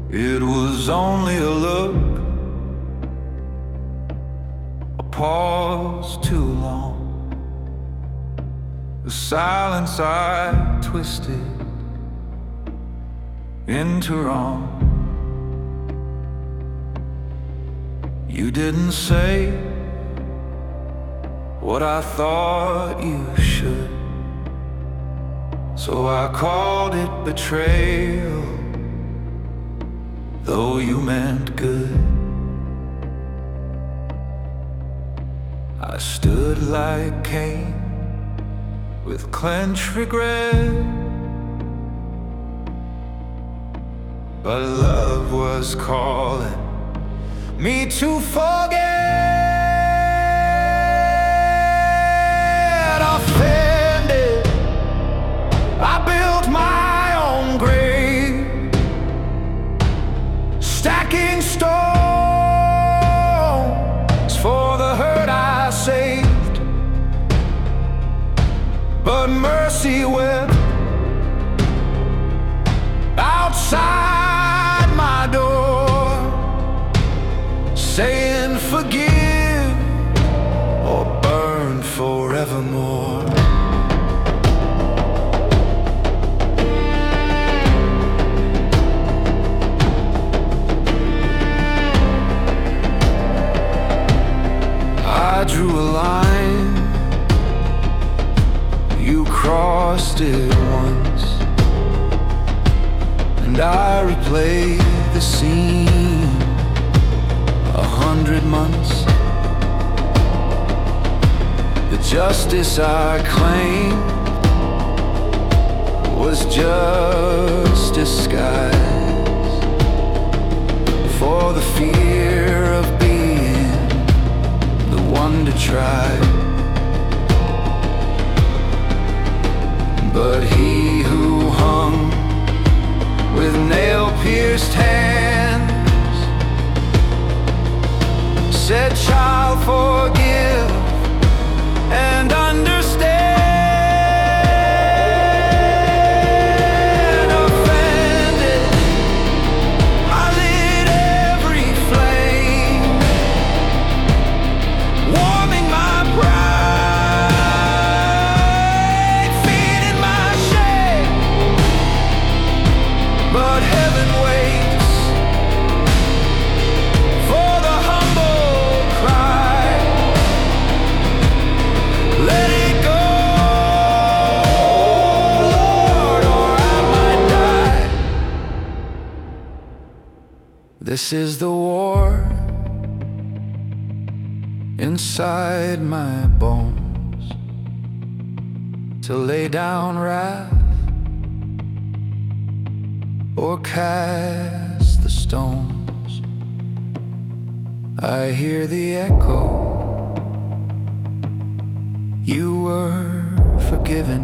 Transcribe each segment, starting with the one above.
It was only a look, a pause too long, the silence I twisted into wrong. You didn't say what I thought you should, so I called it betrayal, though you meant good. I stood like Cain with clenched regret, but love was calling me to forget. Offended, I built my own grave, stacking stones for the hurt I saved. But mercy wept outside my door, saying forgive or burn forevermore. I drew a line, you crossed it once, and I replayed the scene 100 months. The justice I claimed was just disguise for the fear of being the one to try. But he who hung with nail-pierced hands said, "Child, forgive and understand." Offended, I lit every flame, warming my pride, feeding my shame. But heaven waits for the humble cry. Let it go, Lord, or I might die. This is the war inside my bones, to lay down wrath or cast the stones. I hear the echo. You were forgiven,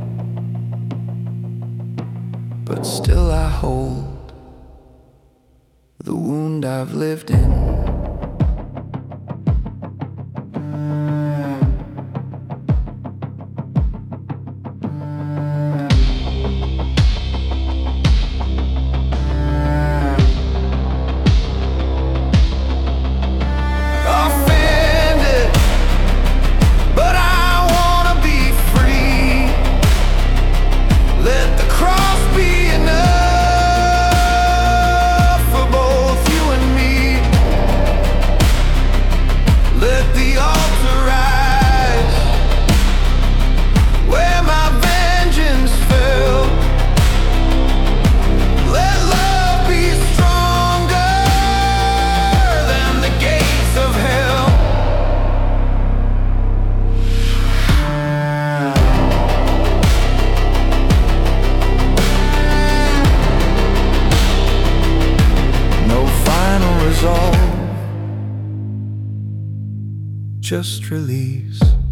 but still I hold the wound I've lived in. Offended, but I wanna be free. Let the cross be enough for both you and me. Let the altar rise where my vengeance fell. Let love be stronger than the gates of hell. No final resolve, just release.